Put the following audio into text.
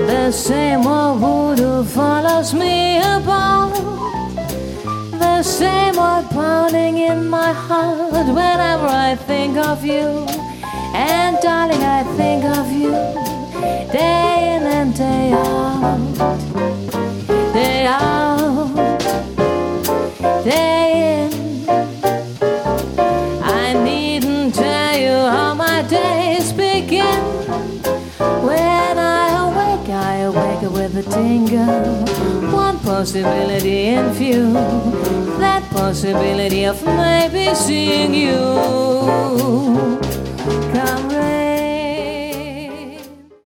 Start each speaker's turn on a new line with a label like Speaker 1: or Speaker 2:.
Speaker 1: The same old voodoo follows me about. The same old pounding in my heart whenever I think of you. And darling, I think of you day in and day out. Day out, day in. I needn't tell you how my days begin. When I awake with a tingle. One possibility in view, that possibility of maybe seeing you. Come rain.